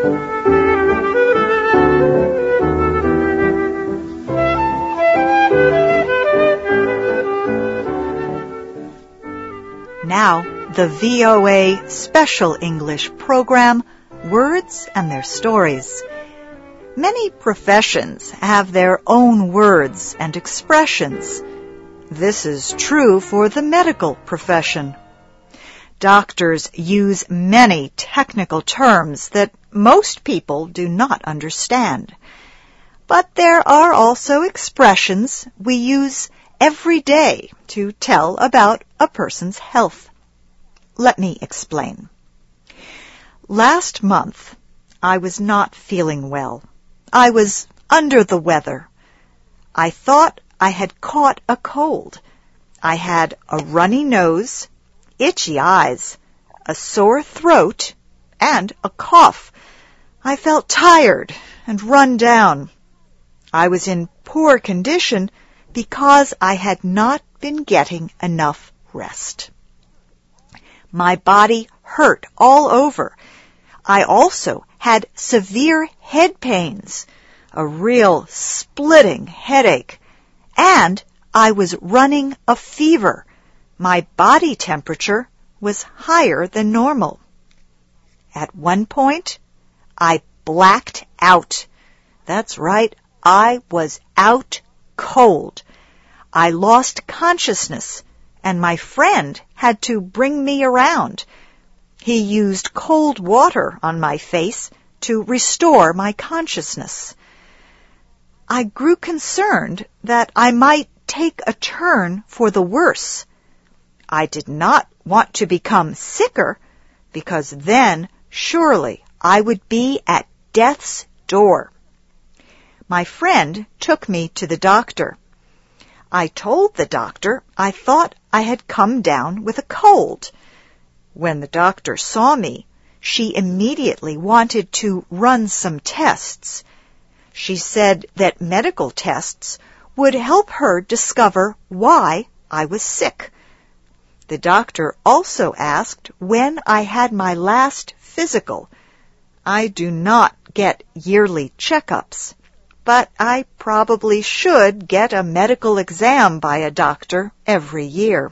Now, the VOA Special English program, Words and Their Stories. Many professions have their own words and expressions. This is true for the medical profession. Doctors use many technical terms that most people do not understand. But there are also expressions we use every day to tell about a person's health. Let me explain. Last month, I was not feeling well. I was under the weather. I thought I had caught a cold. I had a runny nose, itchy eyes, a sore throat, and a cough. I felt tired and run down. I was in poor condition because I had not been getting enough rest. My body hurt all over. I also had severe head pains, a real splitting headache, and I was running a fever. My body temperature was higher than normal. At one point, I blacked out. That's right, I was out cold. I lost consciousness, and my friend had to bring me around. He used cold water on my face to restore my consciousness. I grew concerned that I might take a turn for the worse. I did not want to become sicker, because then surely I would be at death's door. My friend took me to the doctor. I told the doctor I thought I had come down with a cold. When the doctor saw me, she immediately wanted to run some tests. She said that medical tests would help her discover why I was sick. The doctor also asked when I had my last physical. I do not get yearly checkups, but I probably should get a medical exam by a doctor every year.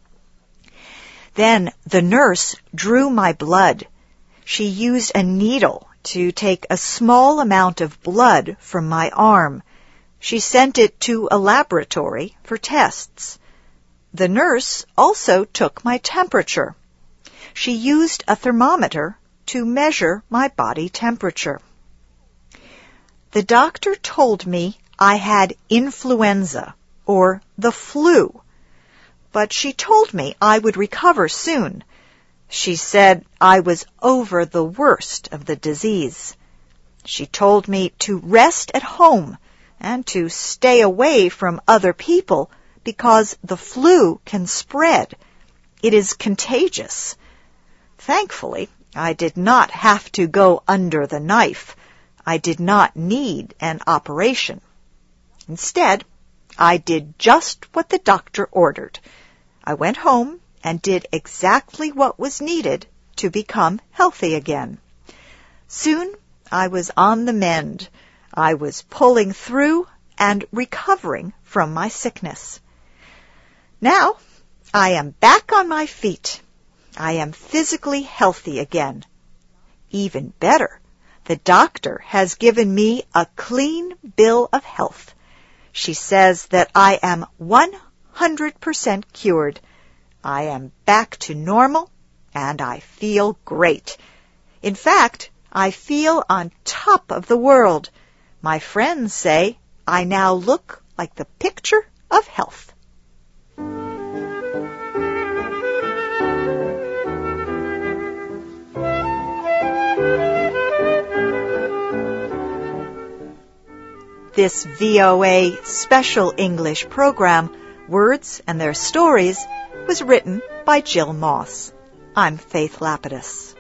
Then the nurse drew my blood. She used a needle to take a small amount of blood from my arm. She sent it to a laboratory for tests. The nurse also took my temperature. She used a thermometer to measure my body temperature. The doctor told me I had influenza, or the flu, but she told me I would recover soon. She said I was over the worst of the disease. She told me to rest at home and to stay away from other people because the flu can spread. It is contagious. Thankfully, I did not have to go under the knife. I did not need an operation. Instead, I did just what the doctor ordered. I went home and did exactly what was needed to become healthy again. Soon, I was on the mend. I was pulling through and recovering from my sickness. Now, I am back on my feet. I am physically healthy again. Even better, the doctor has given me a clean bill of health. She says that I am 100% cured. I am back to normal, and I feel great. In fact, I feel on top of the world. My friends say I now look like the picture of health. This VOA Special English program, Words and Their Stories, was written by Jill Moss. I'm Faith Lapidus.